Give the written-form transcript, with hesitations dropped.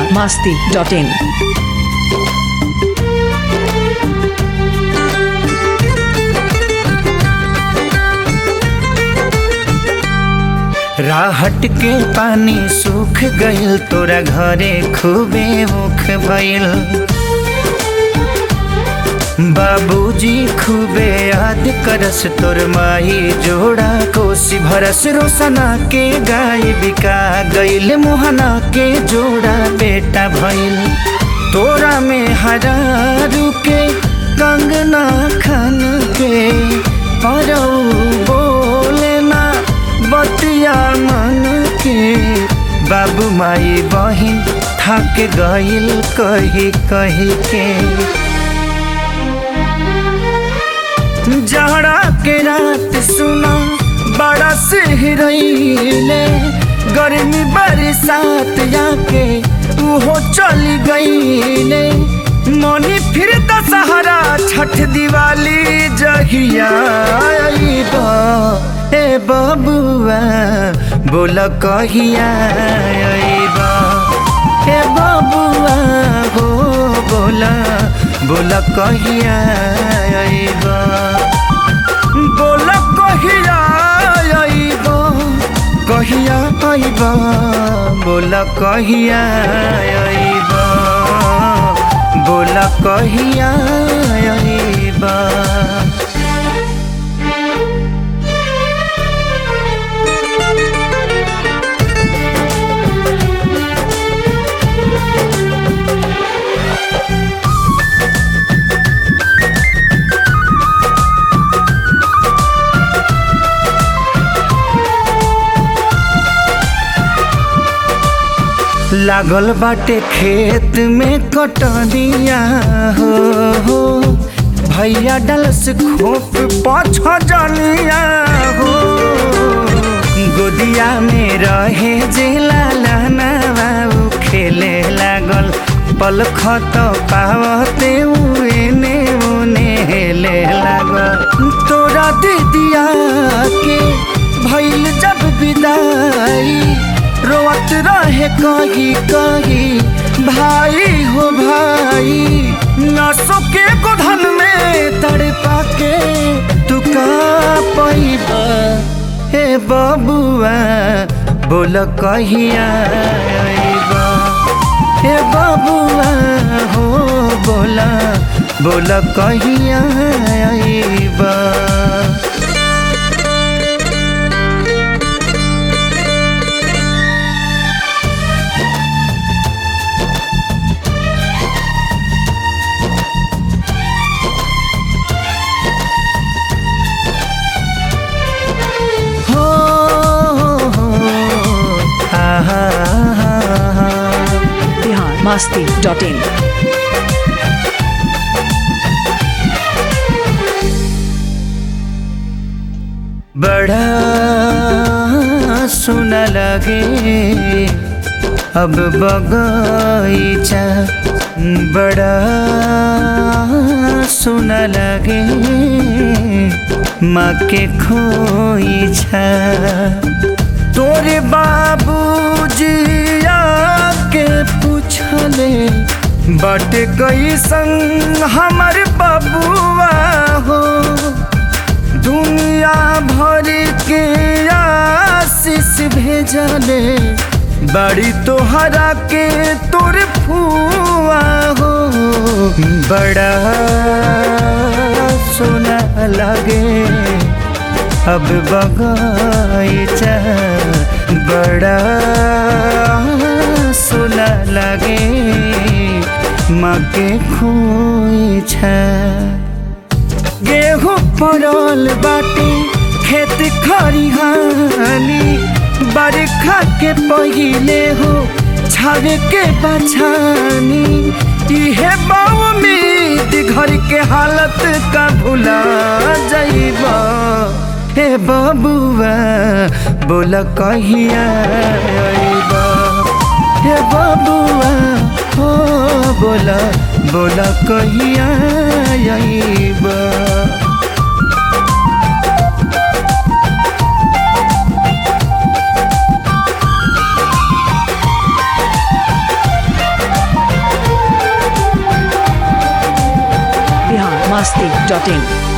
biharmasti.in. राहट के पानी सूख गइल तोरा घरे खूबे मुख भइल। बाबूजी खूबे याद करस तोर माई जोड़ा कोसी भरस रोसना के गाय बिका गइल मोहना के जोड़ा बेटा भइल। तोरा में हरारू के कंगना खन के परौ बोले ना बतिया मन के। बाबू माई बहिन थक गइल कही कही के। जाड़ा के रात सुना बड़ा सिहरैले गर्मी बरसात आके उहो चली गईले। मनी फिर दशहरा छठ दिवाली जहिया आइबा ए बबुआ बोल कहिया आइबा। ए बबुआ हो बोला कहिया आइबा। बोल कहिया आइबा कहिया आइबा। बोल कहिया आइबा बोल कहिया आइबा। लागल बाटे खेत में कटनिया हो भैया डलस खोप पाछ जनिया हो। गोदिया में रहे जे लालना बाबू खेले लागल पल खत पावते उने उने हेले लागल। तोरा दीदिया के भइल जब विदाई रोवत रहे कही कही भाई हो भाई। नसों के गोधन में तड़पा के तू का पैबा। हे बबुआ बोल कहिया आइबा। हे बबुआ हो बोल कहिया आइबा। biharmasti.in. बड़ा सुना लगे अब बगीचा। बड़ा सुना लगे माँ के खोईछा। तोरे बाबूजी आके पूछले बट कैसन हमर बबुआ हो। दुनिया भर के आशीष भेजले बड़ी तोहरा के तोर फुआ हो। बड़ा सोना लगे अब बगीचा। बड़ा सोना लगे माँ के खोईछा। गेहूँ पड़ल बाटे खेत खरिहानी। बरखा के पहिले हो छावे के बछानी। इहे उम्मीद घर के हालत का भुला जाइबा। हे बबुआ बोल कहिया आइबा। हे बबुआ हो बोल कहिया आइबा। masti.in